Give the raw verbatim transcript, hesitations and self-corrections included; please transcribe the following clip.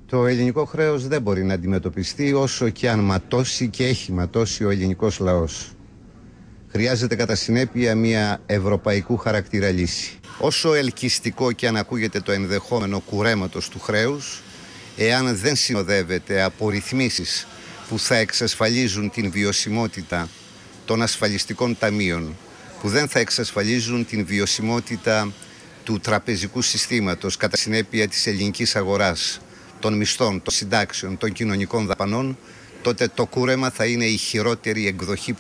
Το ελληνικό χρέος δεν μπορεί να αντιμετωπιστεί όσο και αν ματώσει και έχει ματώσει ο ελληνικός λαός. Χρειάζεται κατά συνέπεια μια ευρωπαϊκού χαρακτήρα λύση. Όσο ελκυστικό και αν ακούγεται το ενδεχόμενο κουρέματος του χρέους, εάν δεν συνοδεύεται από ρυθμίσεις που θα εξασφαλίζουν την βιωσιμότητα των ασφαλιστικών ταμείων, που δεν θα εξασφαλίζουν την βιωσιμότητα του τραπεζικού συστήματος, κατά συνέπεια της ελληνικής αγοράς, των μισθών, των συντάξεων, των κοινωνικών δαπανών, τότε το κούρεμα θα είναι η χειρότερη εκδοχή